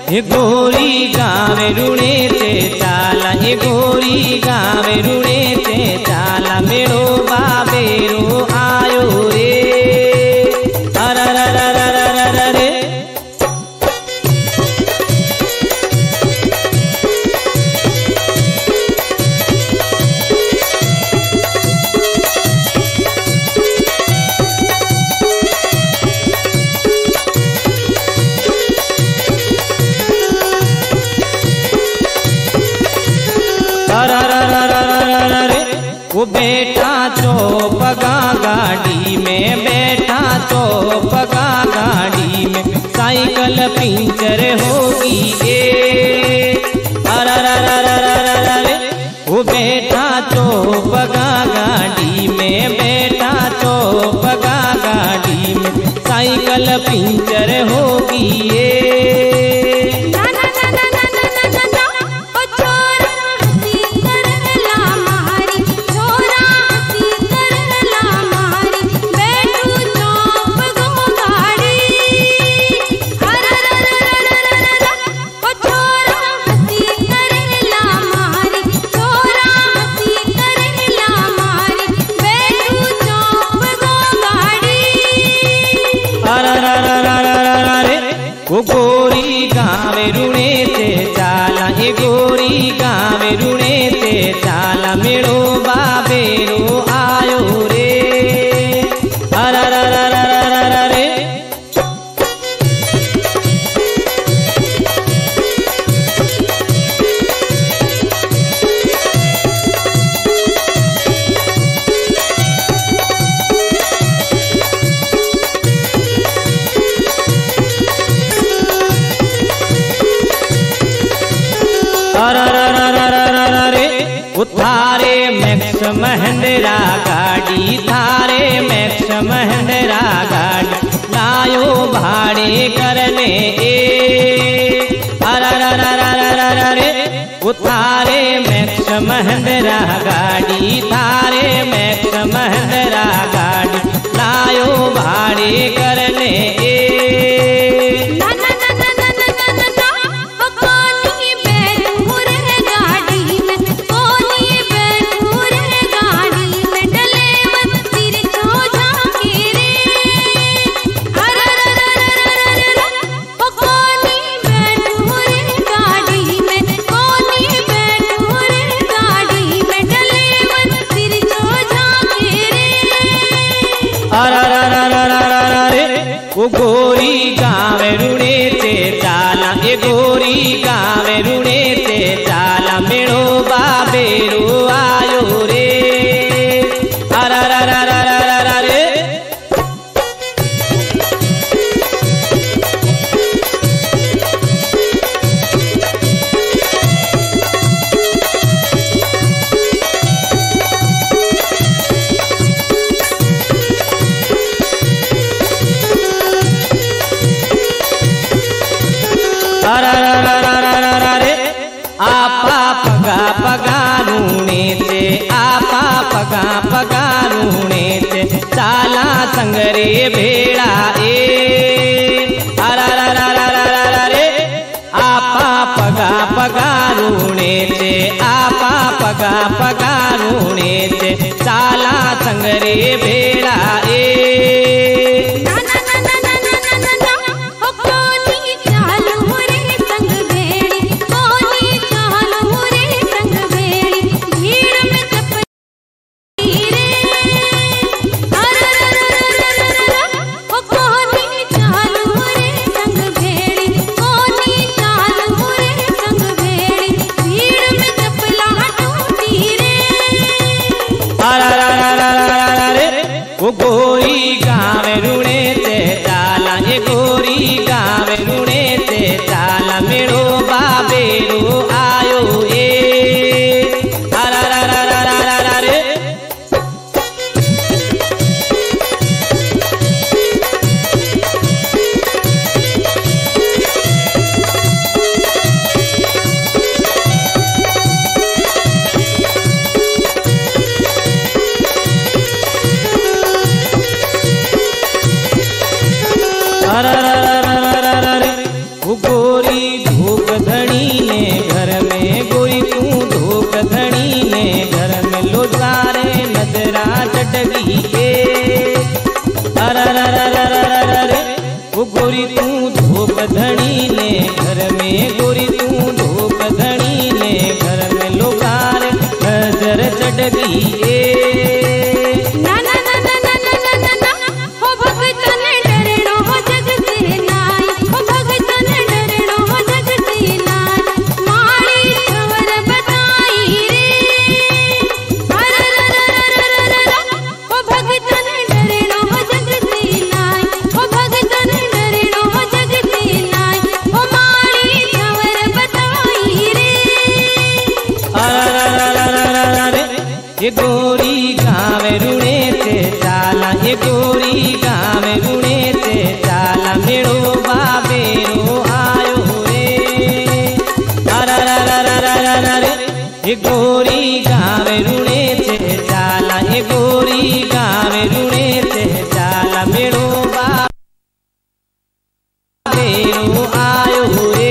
हे गोरी गावे रुणे ते चाला, हे गोरी गावे रुणे ते चाला, मेड़ो बाबेरो आयो रे। अरे वो बैठा चौपगा गाड़ी में, बैठा चौपगा गाड़ी में, साइकिल पंचर होगी ये। अरे वो बैठा चौपगा गाड़ी में, बैठा चौपगा गाड़ी में, साइकिल पंचर होगी ये। वो गोरी गावे रुणे ते चाला, ये गोरी गावे रुणे ते चाला, मेड़ो बाबेरो आयो रे। अरे थारे मैक्स महिंद्रा गाड़ी, थारे मैक्स महिंद्रा गाड़ी, लायो भाड़े करने ए। अरे थारे मैक्स महिंद्रा गाड़ी, थारे मैक्स महिंद्रा गाड़ी, लायो भाड़े करने ए। वो गोरी गावे रुणे ते चाला, ये गोरी गावे रुणे ते चाला, मेड़ो बाबेरो आयो रे। अरे आपा पगा पगा रूणे ते, आपा पगा पगा रूणे ते, चाला संगरे भेड़ा ए। अरे आपा पगा पगा रूणे ते, आपा पगा पगा रूणे ते, चाला संगरे भेड़ा ए। वो तू धूप धनी ने घर में, गोरी तू धूप धनी ने घर में, लोकार नजर चढ़ गई ना ना ना ना ना ना ना ना ना हो भगतन डरणो हो जग से नाई, हो भगतन डरणो हो जग से नाई, मारी खबर बताई रे हर हो भगतन डरणो हो जग से नाई, हो भगतन डरणो हो जग से नाई, हो मारी खबर बताई रे। ये गोरी गाँव रुणे ते चाला, ये गोरी गाँव रुणे ते चाला, मेड़ो बाबेरो आयो रे। अरे ये गोरी गाँव रुणे ते चाला, ये गोरी गाँव रुणे ते चाला, मेड़ो बाबेरो आयो रे।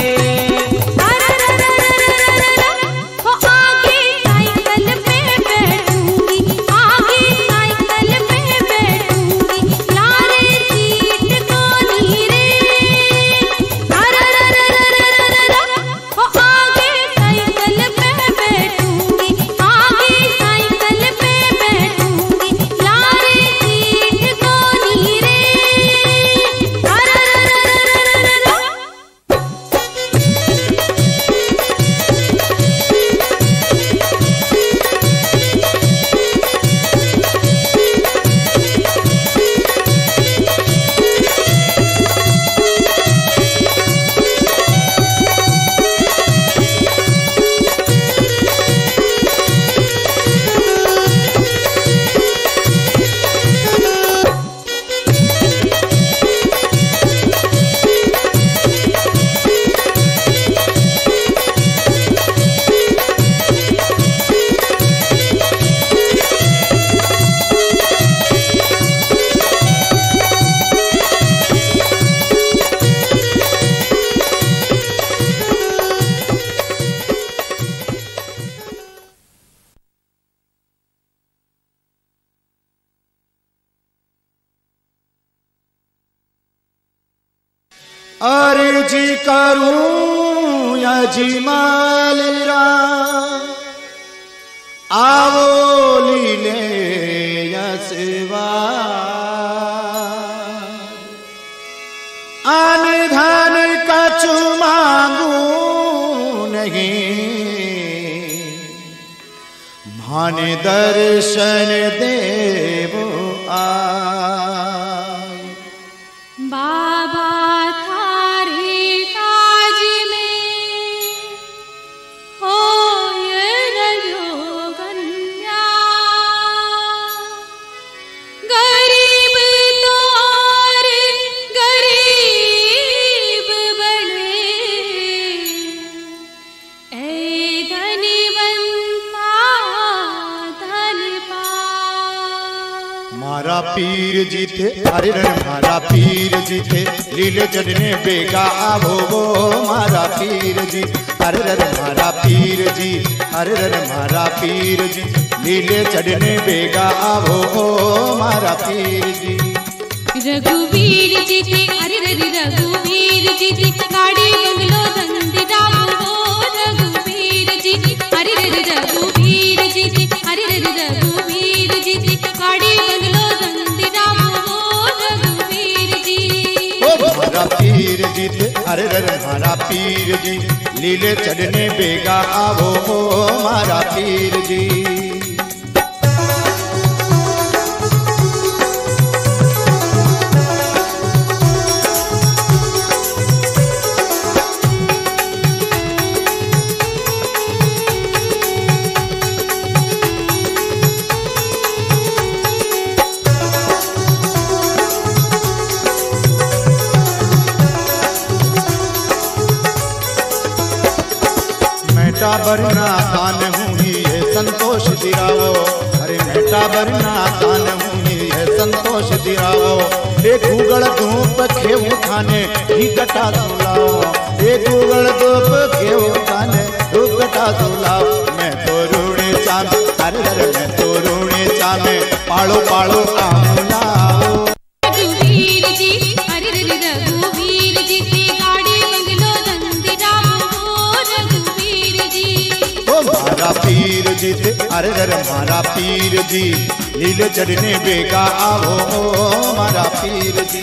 हो आगे साइकिल पे बैठूंगी, आगे साइकिल पे बैठूंगी, लारे सीट कोनी रे हो आगे साइकिल पे बैठूंगी, आगे साइकिल पे बैठूंगी, लारे सीट कोनी रे अर्जी करूं या जी मालरा, आवो लीले या सेवा, आन धन कछु मांगू नहीं, भाने दर्शन देवो आय। बाबा थारे काज में हो ये रजोगन्या, गरीब तो और गरीब बने, ऐ धनवंता धन पाए। मारा पीर जीते, अरे रे मारा पीर जीते, लीले चढ़ने बेगा आवो वो मारा पीर जी, अरे रे मारा पीर जी, अरे रे मारा पीर जी, लीले चढ़ने बेगा आवो वो मारा पीर जी। रघुवीर जी थे, अरे रे रघुवीर जी थे, गाड़ी बंगलो धंधरावो हो रघुवीर जी, अरे रे रघुवीर जी थे, अरे रे रघुवीर जी थे, गाड़ी बंगलो धंधरावो हो रघुवीर जी। ओ मारा पीर जी थे, अरे रे मारा पीर जी, लीले चढ़ने बेगा आवो वो मारा पीर जी। मेटा बरना तान हूँ ही है संतोष दिरावो, अरे मेटा बरना तान हूँ ही है संतोष दिरावो, एक गूगल धूप खेऊ खाने ही कटा सुलाओ, एक गूगल धूप खेऊ खाने धूप कटा सुलाओ। मैं तो रूणे चामे, अरे मैं तो रूणे चामे, पालो पालो आमलाओ। रघुवीर जी, अरे रे रघु जी थे अरे रे मारा पीर जी, लीले चढ़ने बेगा आवो मारा पीर जी।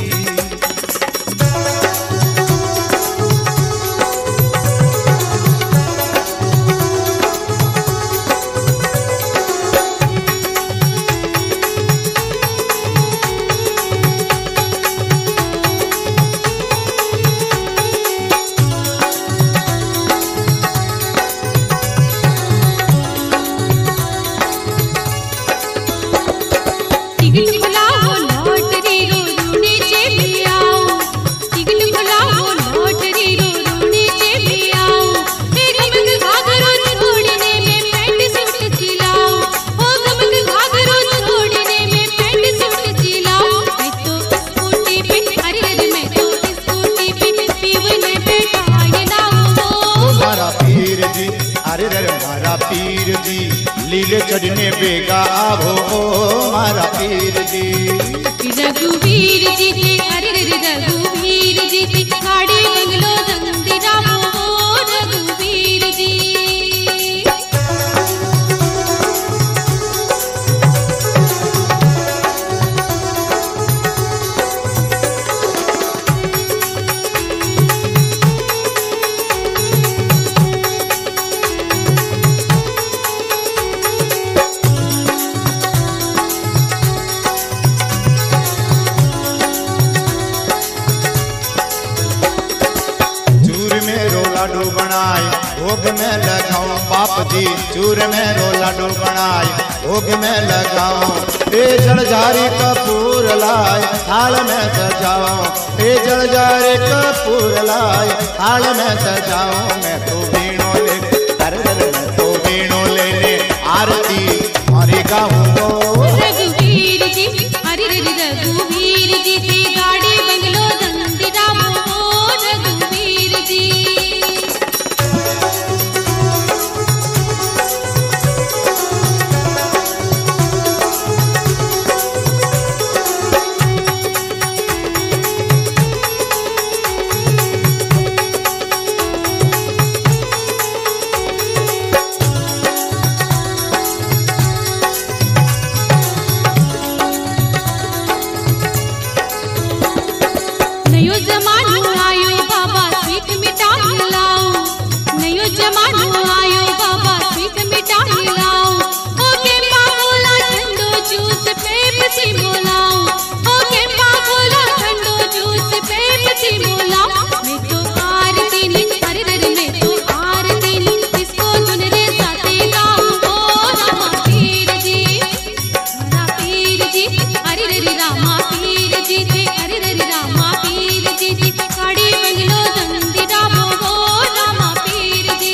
पीर जी लीले चढ़ने बेगा आवो मारा पीर जी। रघुवीर जी थे अरे रे रघुवीर जी थे, गाड़ी बंगलो दंदिरा वो रघुवीर जी। लाडू बनाए भोग में लगाऊं बाप जी, चूर में रो लाडू बनाए भोग में लगाऊं। ए जलजारी कपूर लाए थाल में सजाऊं, ए जलजारी कपूर लाए थाल में सजाऊं। मैं तो वीणो ले मैं तो वीणो लेने आरती मारी गाऊं। रघुवीर जी अरे रे रघुवीर जी थे, गाड़ी बंगलो दंदिरा वो रघुवीर जी। नयो जमानो आयो बाबा स्वीट मिठाई लाओ, नयो जमानो आयो बाबा स्वीट मिठाई लाओ। ओ केम्पा बोला ठंडो जूस पेप्सी बोलाओ, ओ केम्पा बोला ठंडो जूस पेप्सी बोलाओ। मैं तो आरती ली अरे रे मैं तो आरती ली, इसको सुन रे साथे गाऊं ओ रामा पीर जी। रामा पीर जी अरे रे रामा पीर जी थे अरे रे रामा पीर जी थे, गाड़ी बंगलो दंदिरा वो रामा पीर जी।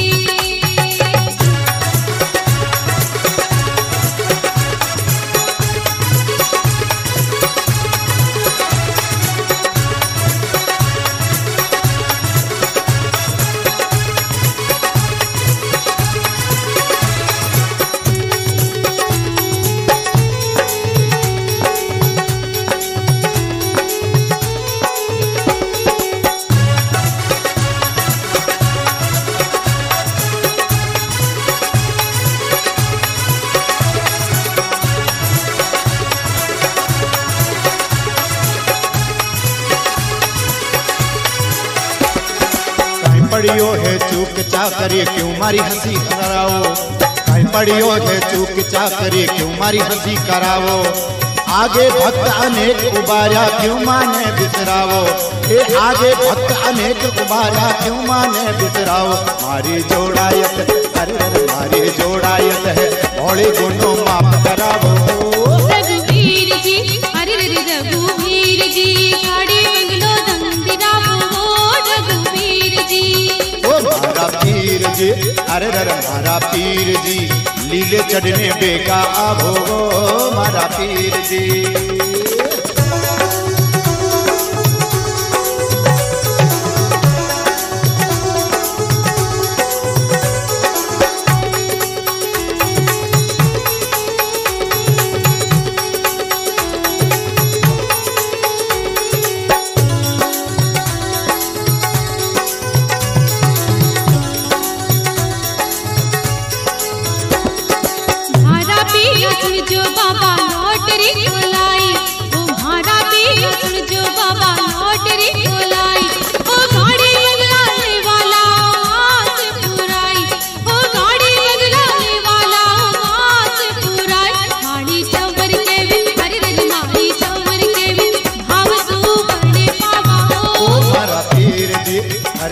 पड़ियो है चूक चाकरी क्यों मारी हंसी कराओ, कहीं पड़ियो है चूक चाकरी क्यों मारी हंसी कराओ। आगे भक्त अनेक उबारा क्यों माने बिसराओ, ए आगे भक्त अनेक उबारा क्यों माने बिसराओ। मारी जोड़ायत अरे मारी जोड़ायत है भोले गुणों माफ कराओ। रघुवीर जी अरे रे रघुवीर जी, गाड़ी बंगलो दंदिरा वो रघुवीर जी। ओ मारा पीर जी अरे रे मारा पीर जी, लीले चढ़ने बेगा आवो मारा पीर जी।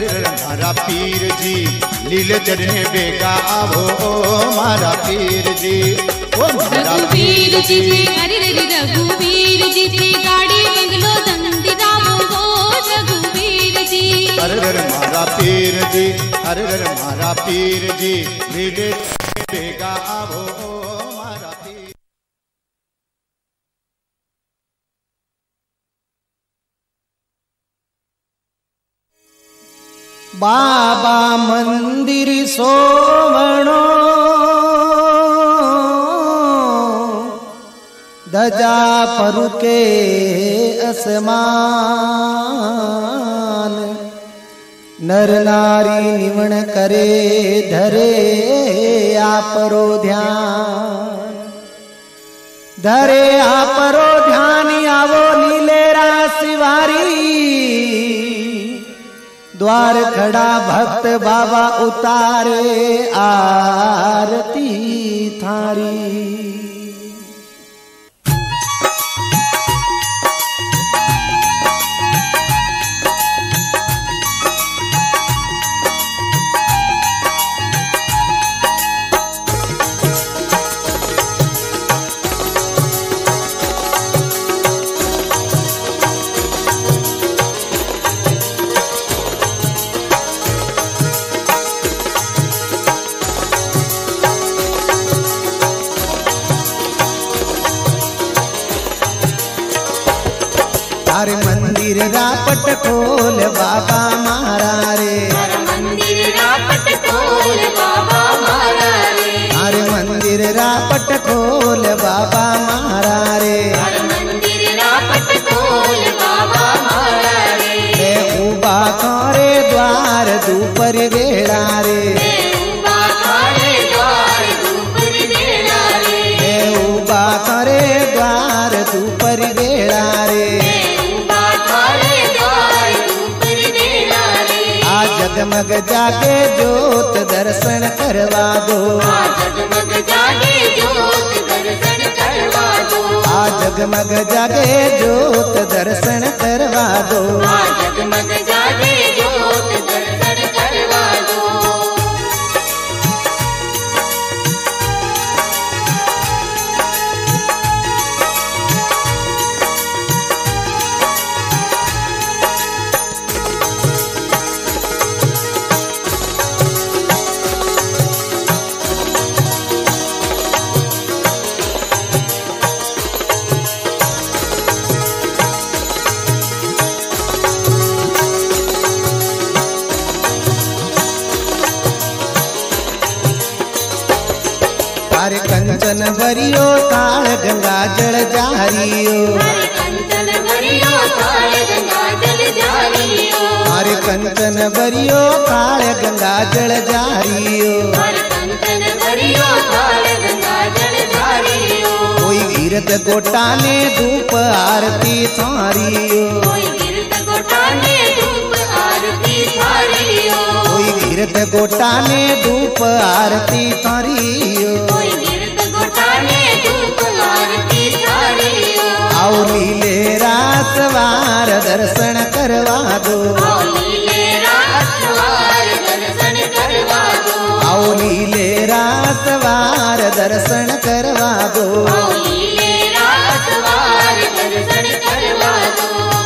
अरे मारा पीर जी लीले चरने बेगा आवो मारा पीर जी ओ मारा रघुवीर जी अरे रघुवीर जी गाड़ी बंगलो दंडी रामो हो रघुवीर जी अरे मारा पीर जी अरे मारा पीर जी लीले चरने बेगा आवो मारा पीर। बाबा मंदिर सोवणो धजा परुके असमान नर नारी निवण करे धरे आपरो ध्यान धरे आपरो ध्यान आवो लीलेरा शिवारी द्वार खड़ा भक्त बाबा उतारे आरती थारी। अरे मंदिर रापट खोल बाबा मारा रे मंदिर रापट खोल बाबा मारा रे अरे मंदिर रापट खोल बाबा मारा रे मंदिर रापट खोल बाबा मारा रे उबा करे द्वार दूपर वेड़ा रे उबा करे द्वार दूपर वेड़ा रे उबा करे द्वार दूपर वेड़ा रे जगमग जागे जोत दर्शन करवा दो जगमग जागे जोत दर्शन करवा दो जगमग जागे जोत दर्शन करवा दो जगमग जागे जोत दर्शन करवा दो। अरे कंचन भरियो काल गंगा जल जारियो कंचन भरियो काल गंगा जल जारियो अरे कंचन भरियो काल गंगा जल जारियो कंचन भरियो काल गंगा जल जारियो कोई गिरत गोटा ने धूप आरती थारियो कोई गिरत गोटा ने धूप आरती थारियो कोई गिरत गोटा ने धूप आरती थारियो आओ लीले रासवार दर्शन करवा दो लीले रासवार दर्शन करवा दो आओ लीले रासवार दर्शन करवा दो लीले रासवार दर्शन करवा दो।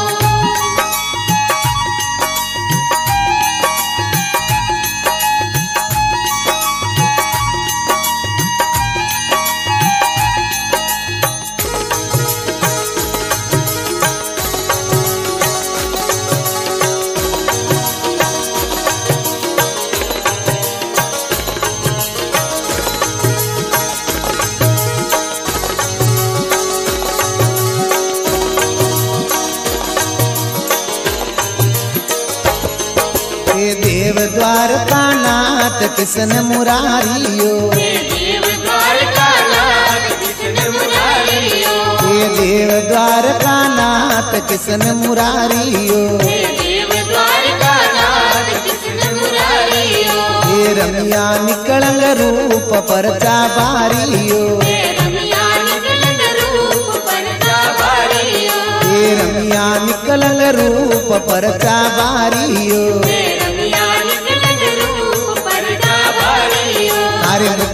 देव द्वारका नाथ कृष्ण मुरारियो देव द्वारका नाथ कृष्ण मुरारियो देव द्वारका नाथ कृष्ण मुरारियो देव द्वारका नाथ कृष्ण मुरारियो रमिया निकलंग रूप परचा बारियो रमिया निकलंग रूप परचा बारियो रमिया निकलंग रूप परचा बारियो रमिया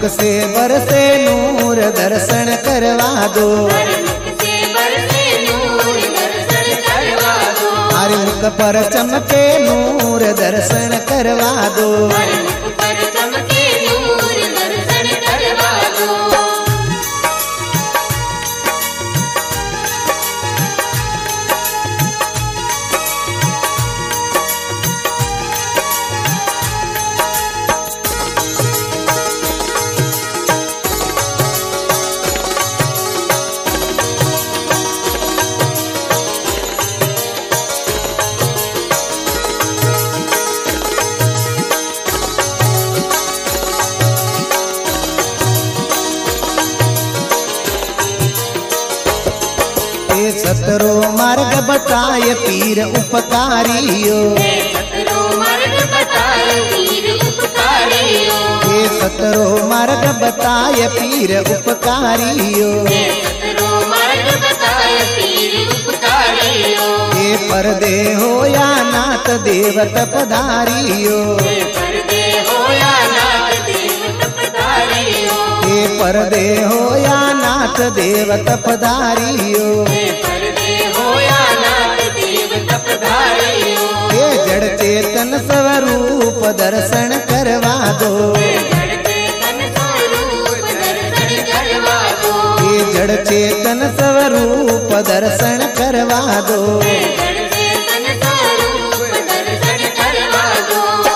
मुख से बरसे नूर दर्शन करवा दो, मुख से बरसे नूर दर्शन करवा दो, हर मुख पर चमके नूर दर्शन करवा दो, मुख पर चमके नूर दर्शन करवा दो। सतरो मार्ग बताय पीर उपकारियो, सतरो मार्ग बताय पीर उपकारियो, सतरो मार्ग बताय पीर उपकारियो, सतरो मार्ग बताय पीर उपकारियो, परदे हो या नाथ देवत पधारियो, परदे हो या नाथ देवत पधारियो, परदे हो या नाथ देवत पधारियो, परदे हो या नाथ देवत पधारियो, जड़ चेतन स्वरूप दर्शन करवा दो, जड़ चेतन स्वरूप दर्शन करवा दो, जड़ चेतन स्वरूप दर्शन करवा दो, जड़ चेतन स्वरूप दर्शन करवा दो।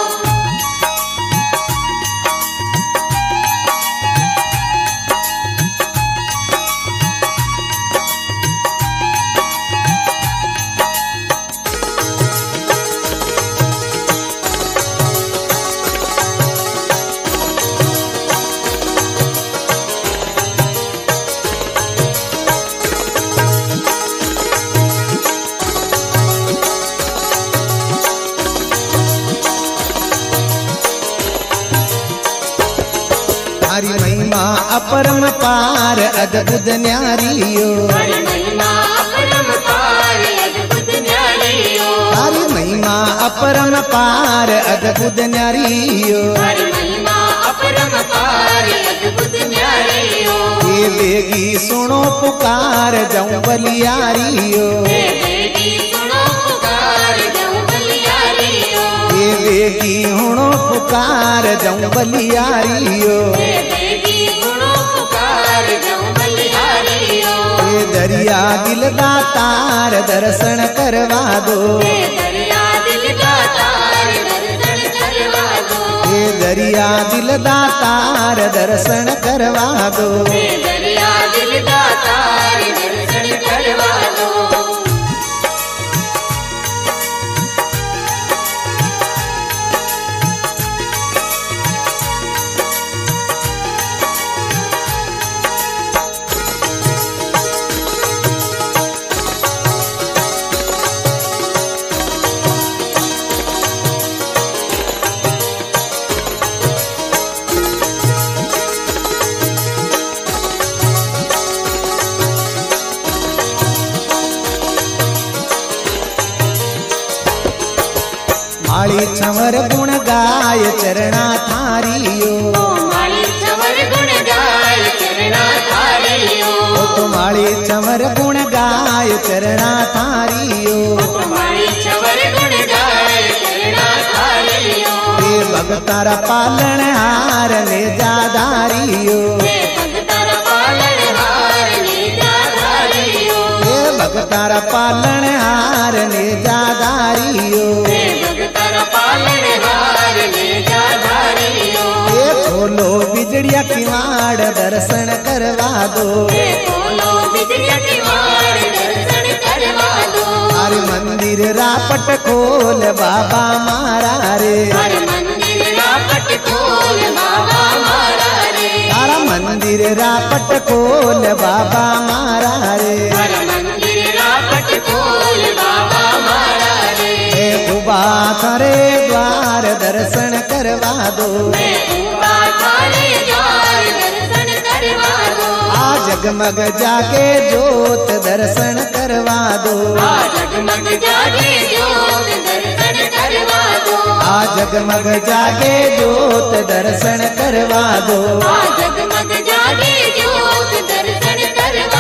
हरि महिमा अपरम पार अद्भुत न्यारियो, हरि महिमा अपरम पार अद्भुत न्यारियो, हरि महिमा अपरम पार अद्भुत न्यारियो, हरि महिमा अपरम पार अद्भुत न्यारियो, ये बेगी सुनो पुकार जाऊं बलियारियो, बेगी सुनो पुकार जाऊं बलियारियो, ये बेगी हुणो पुकार जाऊं बलियारियो, बेगी सुनो पुकार जाऊं बलियारियो, ये दरिया दिल दातार दर्शन करवा दो, दरिया दिल दातार दर्शन करवा दो, ये दरिया दिल दातार दर्शन करवा दो, दरिया दिल दातार दर्शन करवा दो। माळी छवर गुण गाय चरणा थारियो, माळी छवर गुण गाय चरणा थारियो, तो माळी छवर गुण गाय चरणा थारियो, माळी छवर गुण गाय चरणा थारियो, ये भगतारा पालन हार ने जाधारियो, भगतारा पालन हार ने जाधारियो, भगतारा पालन हार ने जाधारियो, भगतारा पालन हार ने जाधारियो, खोलो बिजड़िया किवाड़ दर्शन करवा दो, खोलो बिजलिया किवाड़ दर्शन करवा दो, हर मंदिर रापट खोल बाबा मारा रे, हर मंदिर रापट खोल बाबा मारा रे, तारा मंदिर रापट खोल बाबा मारा रे, हर मंदिर रापट खोल बाबा मारा रे, उबा थारे द्वार दर्शन करवा दो, उबा थारे द्वार दर्शन करवा दो, आ जगमग जाके जोत दर्शन करवा दो, आ जगमग जागे ज्योत दर्शन करवा दो, आ आ जगमग जागे जोत दर्शन करवा दो। आ जगमग